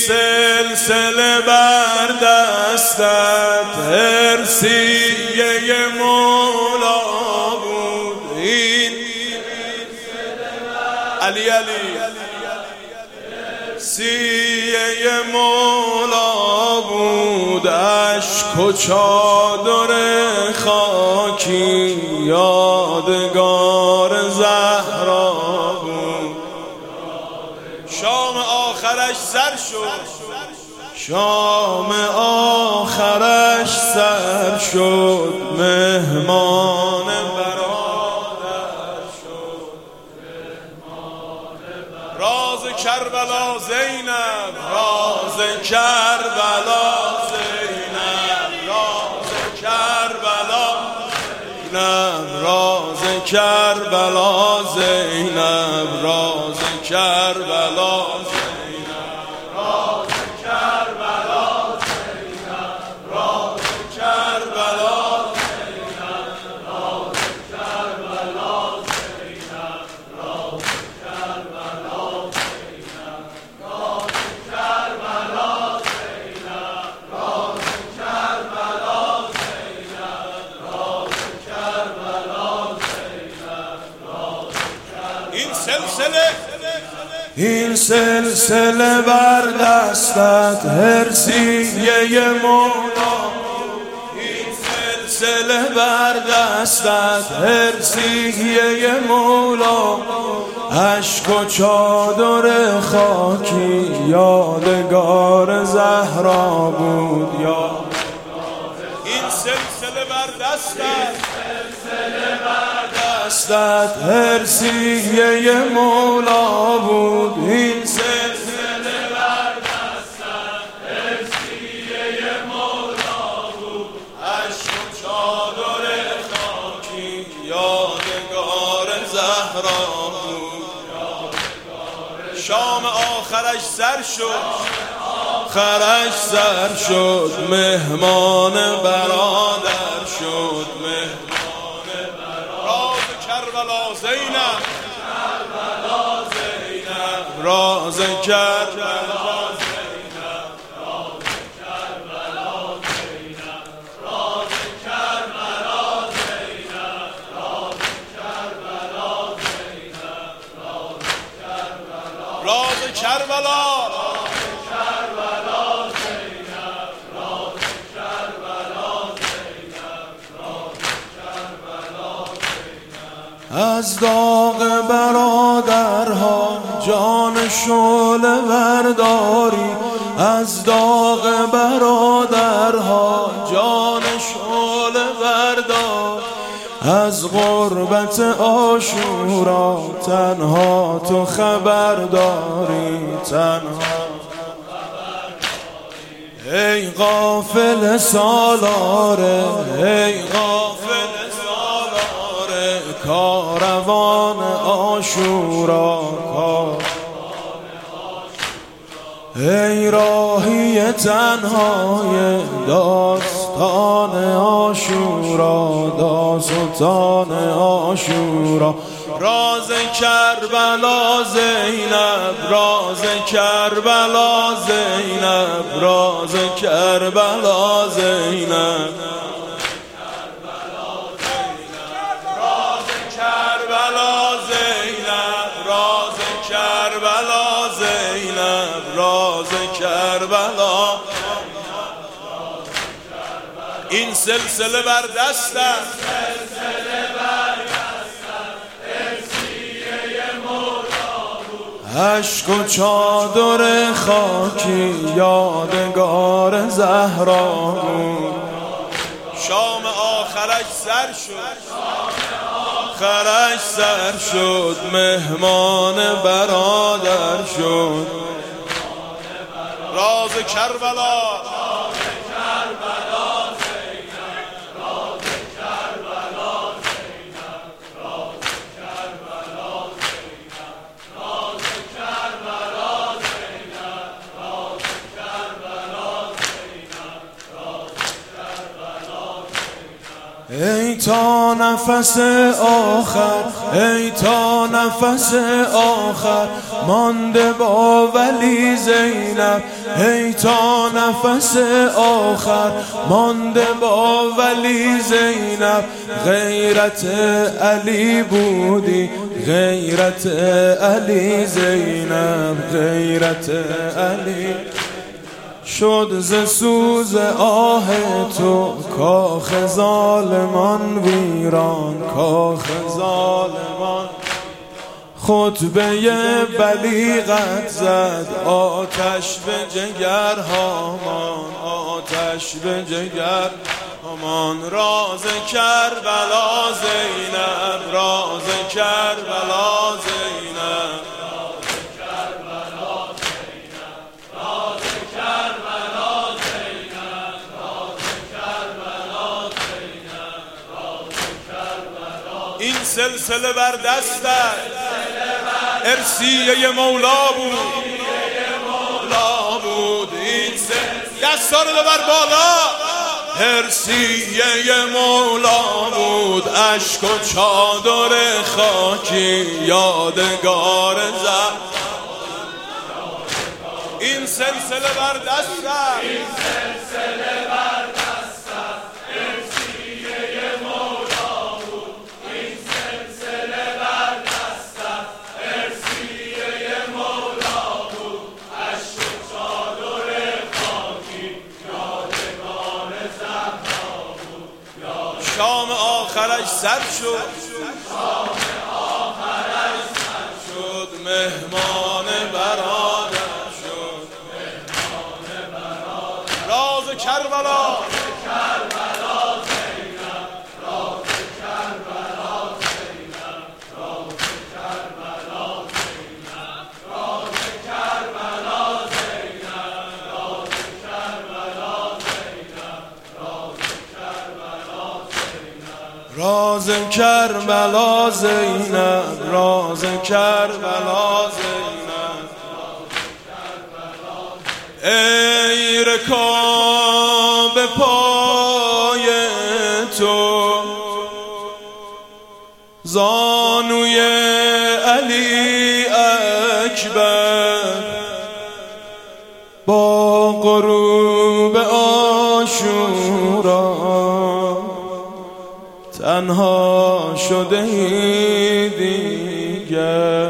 سلسله بر دستت هرسیه مولا بود. این علی سیه مولا بود. اشک و چادر خاکی یادگار زهرا بود. شام آخرش سر شد، شام آخرش سر شد، مهمان برادر شد. راز کربلا زینب، راز کربلا زینب، راز کربلا زینب، راز کربلا زینب، راز کربلا این سلسله بر دستت هرسیه مولا. این سلسله بر دستت هرسیه مولا. اشک و چادر خاکی یادگار زهرا بود. یا این سلسله بر دستت هرسیه مولا بود. این سلسله بر دستت هرسیه مولا بود. اشک و چادر خاکی یادگار زهرا بود. شام آخرش سر شد، آخرش سر شد، مهمان برادر شد. کربلا زینب، کربلا زینب، راز کربلا زینب، راز کربلا زینب، راز کربلا زینب، راز کربلا زینب، راز کربلا، راز کربلا، از داغ برادرها جان شعله برداری. از داغ برادرها جان شعله بردار. از غربت عاشورا تنها تو خبرداری، تنها. ای غافل سالاره، ای غافل کاروان عاشورا، ای راهی تنهای داستان عاشورا، داستان عاشورا. راز کربلا زینب، راز کربلا زینب، راز کربلا زینب، کربلا زینب، راز کربلا. این سلسله بر دستت هرسیه مولا بود. اشک و چادر خاکی یادگار زهرا بود. شام آخرش سر شد، آخرش سر شد، مهمان برادر شد. راز کربلا، ای تا نفس آخر، ای تا نفس آخر، مانده با ولی زینب، هی تا نفس آخر مانده با ولی زینب. غیرت علی بودی، غیرت علی زینب، غیرت علی. شد ز سوز آه تو کاخ ظالمان ویران، کاخ ظالمان. خطبه بلیغت زد آتش به جگر هامان، آتش به جگر هامان. راز کربلا زینب، راز کربلا زینب، راز کربلا زینب، راز کربلا زینب، راز کربلا زینب، راز کربلا. این سلسله بر دستت ارسیه مولا بود، مولا بود. این دستا رو ببر بالا، ارسیه مولا بود. اشک و چادر خاکی یادگار زد. این سلسله بر دستت، این سلسله بر دستت ارسیه مولا بود. این سلسله بر دستت ارسیه مولا بود. اشک و چادر خاکی یادگار زهرا بود. شام آخرش سر شد، شام آخرش سر شد. مهمان برادر شد، مهمان برادر. راز کربلا، کربلا زینب، راز کربلا زینب، راز کربلا زینب، راز کربلا زینب، راز کربلا زینب، راز کربلا زینب، راز کربلا زینب، راز کربلا زینب. ای رکاب پای تو زانوی علی اکبر، با غروب عاشورا تنها شده ای دیگر،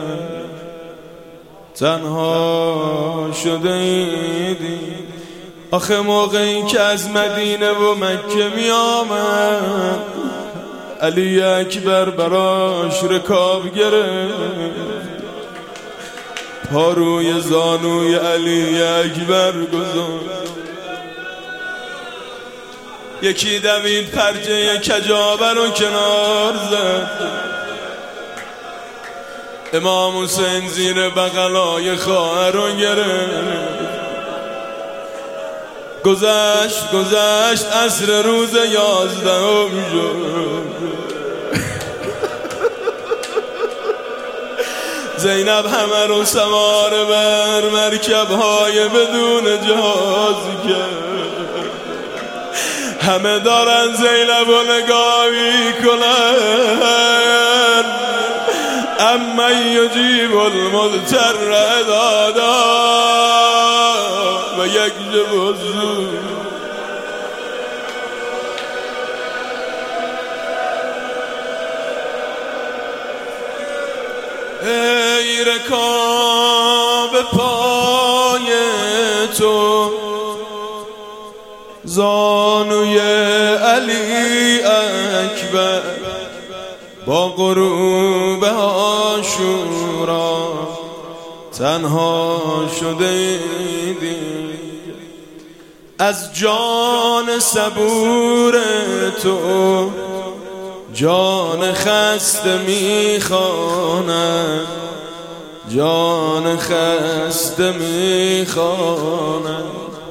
تنها شده ای دیگر. آخه موقعی که از مدینه و مکه می آمد علی اکبر براش رکاب گرفت، پا روی زانوی علی اکبر گذاشت. یکی دوید پرچه کجابه رو کنار زد. امام حسین زیر بغلای خواهر رو گرفت. گذشت عصر روز 11 شد. زینب همه رو سوار بر مرکب‌های بدون جهاز کرد. همه دارن زینب رو نگاه میکنن. اما یجیب المضطر اذا دعا و یکشف السوء. ای رکاب پای تو زانوی علی اکبر، با غروب عاشورا تنها شده دی. از جان صبور تو جان خسته میخواند، جان خسته میخواند.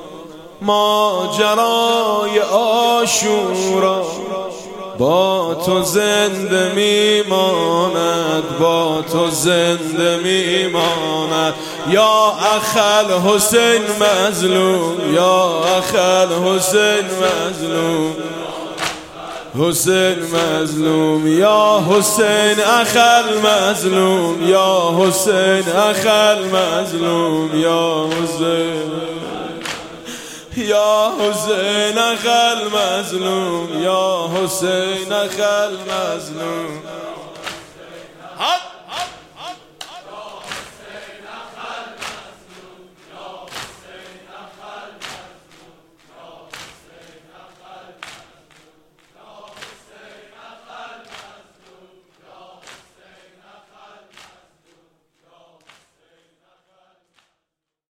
ماجرای عاشورا با تو زنده میماند، با تو زنده میماند. یا اخل حسین مظلوم، یا اخل حسین مظلوم، حسین مظلوم یا حسین اخل مظلوم یا حسین اخل مظلوم یا حسین یا حسین اخل مظلوم یا حسین اخل مظلوم